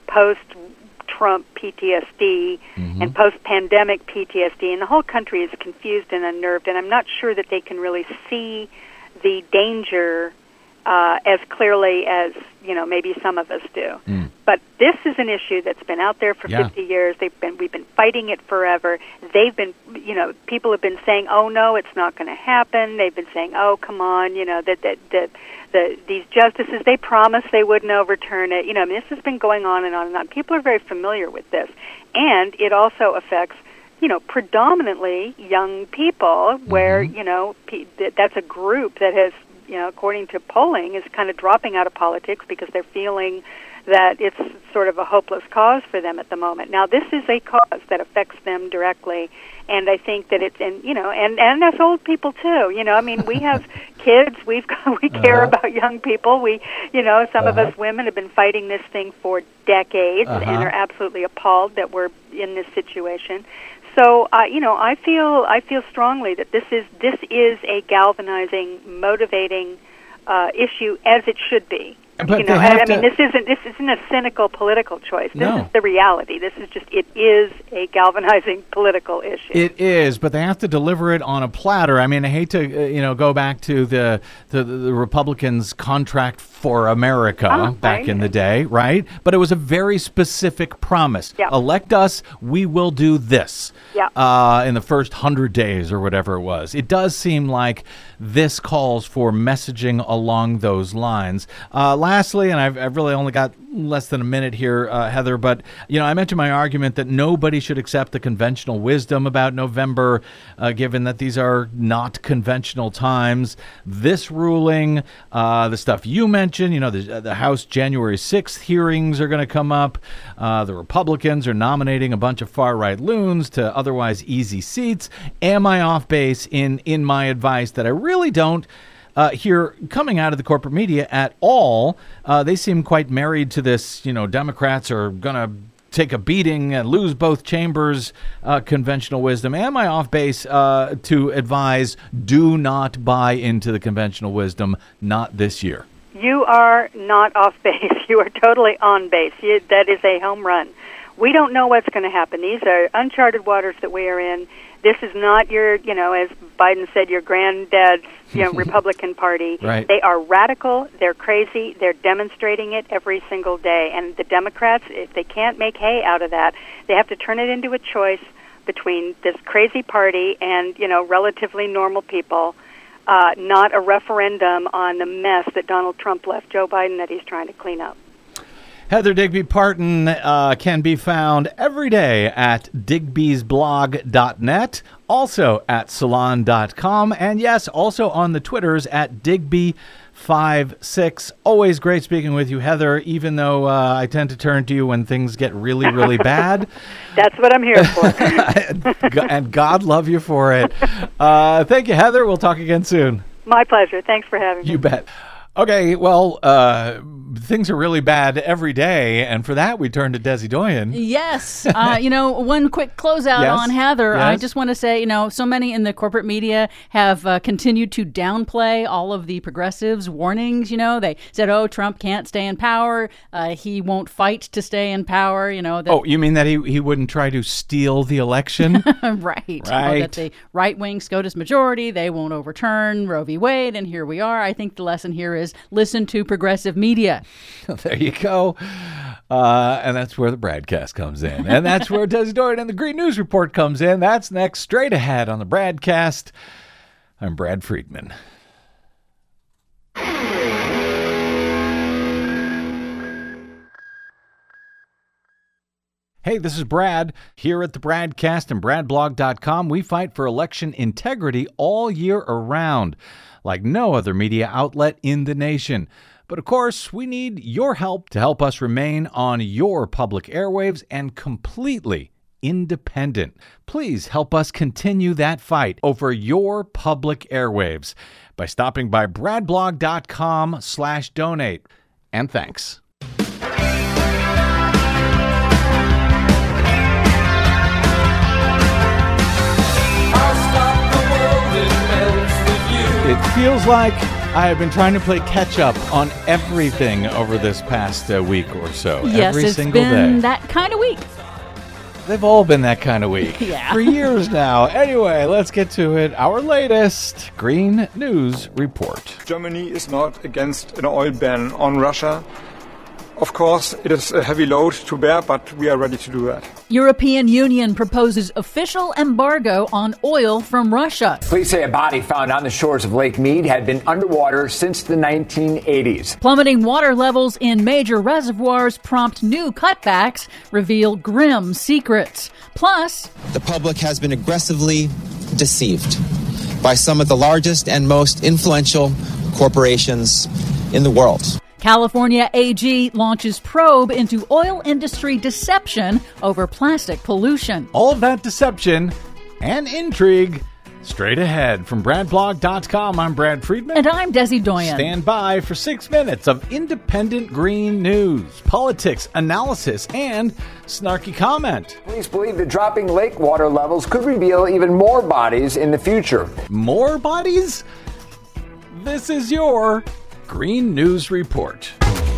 post-Trump P T S D mm-hmm. and post-pandemic P T S D, and the whole country is confused and unnerved, and I'm not sure that they can really see the danger uh, as clearly as, you know, maybe some of us do. Mm. But this is an issue that's been out there for yeah. fifty years. They've been, we've been fighting it forever. They've been, you know, people have been saying, "Oh no, it's not going to happen." They've been saying, "Oh, come on," you know, that that that the these justices, they promised they wouldn't overturn it. You know, I mean, this has been going on and on and on. People are very familiar with this, and it also affects, you know, predominantly young people, where mm-hmm. you know pe- that's a group that has, you know, according to polling, is kind of dropping out of politics because they're feeling that it's sort of a hopeless cause for them at the moment. Now, this is a cause that affects them directly, and I think that it's, and you know, and and us old people too. You know, I mean, we have kids. We've got, we care uh-huh. about young people. We, you know, some uh-huh. of us women have been fighting this thing for decades uh-huh. and are absolutely appalled that we're in this situation. So, uh, you know, I feel I feel strongly that this is this is a galvanizing, motivating uh, issue, as it should be. But you know, I, I mean, this isn't this isn't a cynical political choice. This no. is the reality. This is just it is a galvanizing political issue. It is, but they have to deliver it on a platter. I mean, I hate to uh, you know go back to the the, the Republicans' contract for America oh, back right. in the day, right? But it was a very specific promise. Yep. Elect us, we will do this. Yep. Uh, in the first hundred days or whatever it was. It does seem like this calls for messaging along those lines. Uh, lastly, and I've, I've really only got less than a minute here, uh, Heather, but, you know, I mentioned my argument that nobody should accept the conventional wisdom about November, uh, given that these are not conventional times. This ruling, uh, the stuff you mentioned, you know, the, the House January sixth hearings are going to come up. Uh, the Republicans are nominating a bunch of far-right loons to otherwise easy seats. Am I off base in, in my advice that I really don't Uh, here coming out of the corporate media at all? Uh, they seem quite married to this, you know, Democrats are going to take a beating and lose both chambers uh, conventional wisdom. Am I off base uh, to advise do not buy into the conventional wisdom, not this year? You are not off base. You are totally on base. You, that is a home run. We don't know what's going to happen. These are uncharted waters that we are in. This is not your, you know, as Biden said, your granddad's, you know, Republican Party. Right. They are radical. They're crazy. They're demonstrating it every single day. And the Democrats, if they can't make hay out of that, they have to turn it into a choice between this crazy party and, you know, relatively normal people, uh, not a referendum on the mess that Donald Trump left Joe Biden that he's trying to clean up. Heather Digby Parton uh, can be found every day at digbys blog dot net, also at salon dot com, and yes, also on the Twitters at digby five six. Always great speaking with you, Heather, even though uh, I tend to turn to you when things get really, really bad. That's what I'm here for. And God love you for it. Uh, thank you, Heather. We'll talk again soon. My pleasure. Thanks for having me. You bet. Okay, well, uh, things are really bad every day, and for that we turn to Desi Doyen. Yes. Uh, you know, one quick closeout yes. on Heather. Yes. I just want to say, you know, so many in the corporate media have uh, continued to downplay all of the progressives' warnings. You know, they said, oh, Trump can't stay in power. Uh, he won't fight to stay in power. You know. That oh, you mean that he, he wouldn't try to steal the election? right. Right. You know, that the right-wing SCOTUS majority, they won't overturn Roe v. Wade, and here we are. I think the lesson here is listen to progressive media. There you go. Uh, and that's where the Bradcast comes in. And that's where Desi Doyen and the Green News Report comes in. That's next, straight ahead on the Bradcast. I'm Brad Friedman. Hey, this is Brad. Here at the Bradcast and brad blog dot com, we fight for election integrity all year around, like no other media outlet in the nation. But of course, we need your help to help us remain on your public airwaves and completely independent. Please help us continue that fight over your public airwaves by stopping by brad blog dot com slash donate. And thanks. It feels like I have been trying to play catch up on everything over this past uh, week or so. Yes, Every it's single been day. that kind of week. They've all been that kind of week. Yeah. For years now. Anyway, let's get to it. Our latest Green News Report. Germany is not against an oil ban on Russia. Of course, it is a heavy load to bear, but we are ready to do that. European Union proposes official embargo on oil from Russia. Police say a body found on the shores of Lake Mead had been underwater since the nineteen eighties. Plummeting water levels in major reservoirs prompt new cutbacks, reveal grim secrets. Plus, the public has been aggressively deceived by some of the largest and most influential corporations in the world. California A G launches probe into oil industry deception over plastic pollution. All of that deception and intrigue straight ahead from brad blog dot com. I'm Brad Friedman. And I'm Desi Doyen. Stand by for six minutes of independent green news, politics, analysis, and snarky comment. Police believe the dropping lake water levels could reveal even more bodies in the future. More bodies? This is your Green News Report.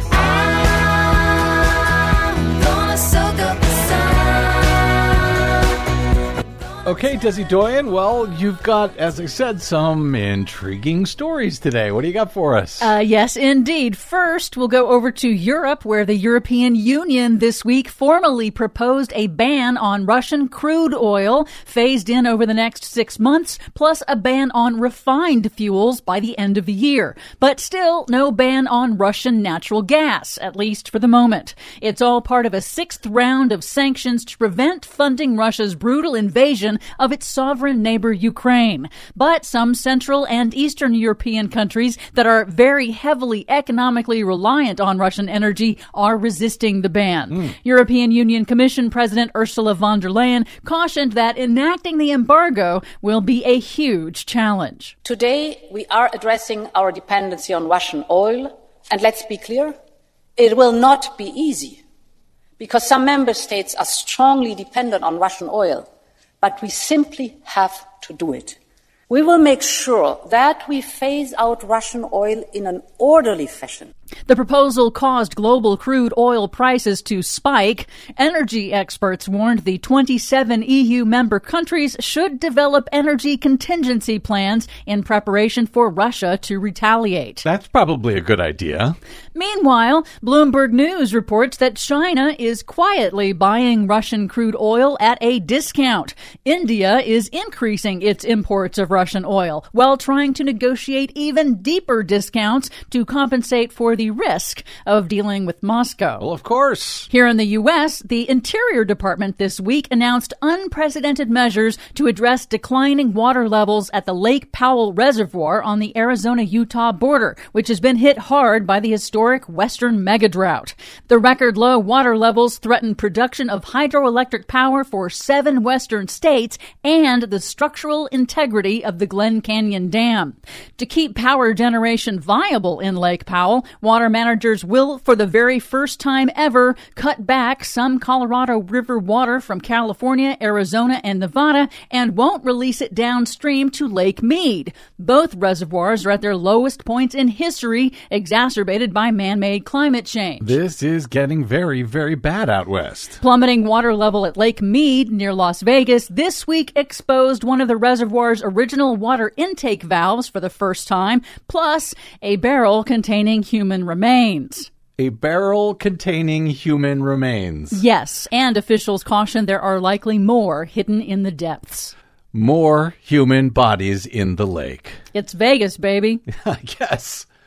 Okay, Desi Doyen, well, you've got, as I said, some intriguing stories today. What do you got for us? Uh, yes, indeed. First, we'll go over to Europe, where the European Union this week formally proposed a ban on Russian crude oil, phased in over the next six months, plus a ban on refined fuels by the end of the year. But still, no ban on Russian natural gas, at least for the moment. It's all part of a sixth round of sanctions to prevent funding Russia's brutal invasion of its sovereign neighbor Ukraine. But some Central and Eastern European countries that are very heavily economically reliant on Russian energy are resisting the ban. Mm. European Union Commission President Ursula von der Leyen cautioned that enacting the embargo will be a huge challenge. Today, we are addressing our dependency on Russian oil, and let's be clear, it will not be easy, because some member states are strongly dependent on Russian oil. But we simply have to do it. We will make sure that we phase out Russian oil in an orderly fashion. The proposal caused global crude oil prices to spike. Energy experts warned the twenty-seven E U member countries should develop energy contingency plans in preparation for Russia to retaliate. That's probably a good idea. Meanwhile, Bloomberg News reports that China is quietly buying Russian crude oil at a discount. India is increasing its imports of Russian oil while trying to negotiate even deeper discounts to compensate for the risk of dealing with Moscow. Well, of course. Here in the U S, the Interior Department this week announced unprecedented measures to address declining water levels at the Lake Powell Reservoir on the Arizona-Utah border, which has been hit hard by the historic western megadrought. The record low water levels threaten production of hydroelectric power for seven western states and the structural integrity of the Glen Canyon Dam. To keep power generation viable in Lake Powell, water managers will, for the very first time ever, cut back some Colorado River water from California, Arizona, and Nevada and won't release it downstream to Lake Mead. Both reservoirs are at their lowest points in history, exacerbated by man-made climate change. This is getting very, very bad out west. Plummeting water level at Lake Mead near Las Vegas this week exposed one of the reservoir's original water intake valves for the first time, plus a barrel containing human remains. A barrel containing human remains. Yes, and officials caution there are likely more hidden in the depths. More human bodies in the lake. It's Vegas, baby. I guess.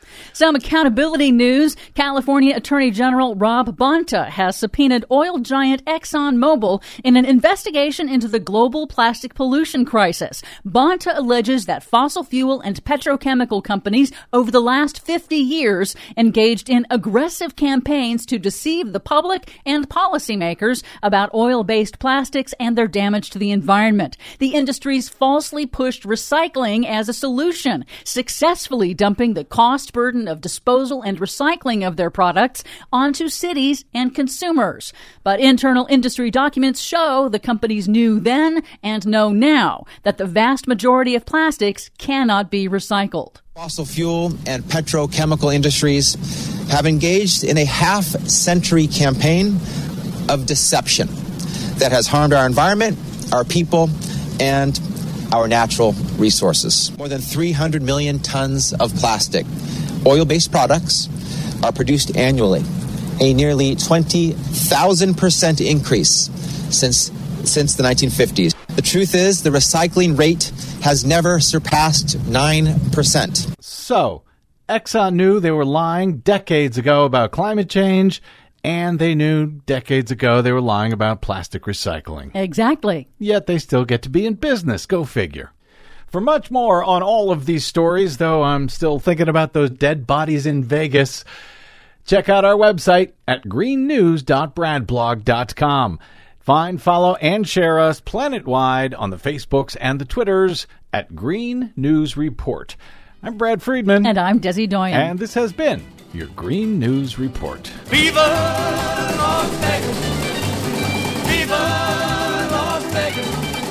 Some accountability news. California Attorney General Rob Bonta has subpoenaed oil giant ExxonMobil in an investigation into the global plastic pollution crisis. Bonta alleges that fossil fuel and petrochemical companies over the last fifty years engaged in aggressive campaigns to deceive the public and policymakers about oil-based plastics and their damage to the environment. The industries falsely pushed recycling as a solution, successfully dumping the cost burden of disposal and recycling of their products onto cities and consumers. But internal industry documents show the companies knew then and know now that the vast majority of plastics cannot be recycled. Fossil fuel and petrochemical industries have engaged in a half-century campaign of deception that has harmed our environment, our people, and our natural resources. More than three hundred million tons of plastic, oil-based products, are produced annually, a nearly twenty thousand percent increase since since the nineteen fifties. The truth is, the recycling rate has never surpassed nine percent. So, Exxon knew they were lying decades ago about climate change, and they knew decades ago they were lying about plastic recycling. Exactly. Yet they still get to be in business. Go figure. For much more on all of these stories, though I'm still thinking about those dead bodies in Vegas, check out our website at green news dot brad blog dot com. Find, follow, and share us planet-wide on the Facebooks and the Twitters at Green News Report. I'm Brad Friedman. And I'm Desi Doyen. And this has been your Green News Report. Viva Las Vegas! Viva Las Vegas!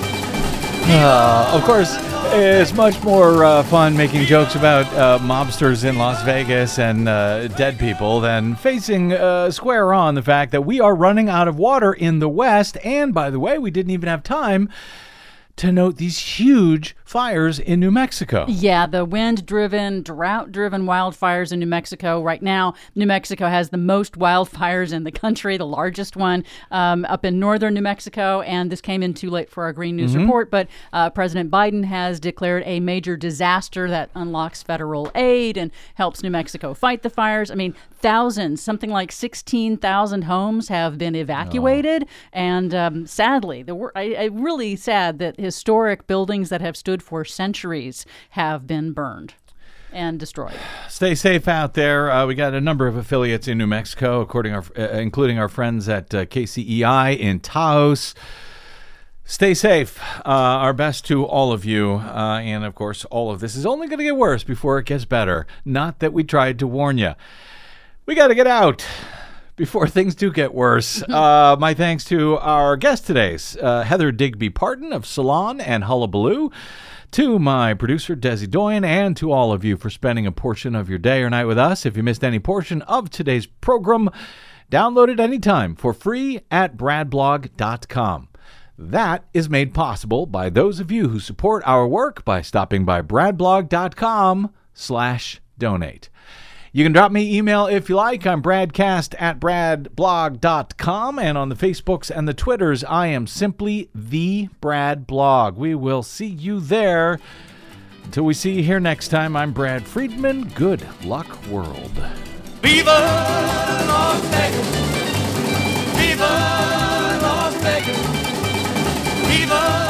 Uh, of course, it's much more uh, fun making jokes about uh, mobsters in Las Vegas and uh, dead people than facing uh, square on the fact that we are running out of water in the West. And, by the way, we didn't even have time to note these huge fires in New Mexico. Yeah, the wind-driven, drought-driven wildfires in New Mexico. Right now, New Mexico has the most wildfires in the country, the largest one um, up in northern New Mexico, and this came in too late for our Green News Mm-hmm. Report, but uh, President Biden has declared a major disaster that unlocks federal aid and helps New Mexico fight the fires. I mean, thousands, something like sixteen thousand homes have been evacuated, oh. and um, sadly, the wor- I, I really sad that historic buildings that have stood for centuries have been burned and destroyed. Stay safe out there. Uh, we got a number of affiliates in New Mexico, according our, uh, including our friends at uh, K C E I in Taos. Stay safe. Uh, our best to all of you. Uh, and, of course, all of this is only going to get worse before it gets better. Not that we tried to warn you. We got to get out before things do get worse. uh, my thanks to our guest today, uh, Heather Digby Parton of Salon and Hullabaloo, to my producer, Desi Doyen, and to all of you for spending a portion of your day or night with us. If you missed any portion of today's program, download it anytime for free at brad blog dot com. That is made possible by those of you who support our work by stopping by brad blog dot com slash donate. You can drop me email if you like. I'm bradcast at brad blog dot com, and on the Facebooks and the Twitters, I am simply the Brad Blog. We will see you there. Until we see you here next time, I'm Brad Friedman. Good luck, world. Viva Las Vegas! Viva Las Vegas! Viva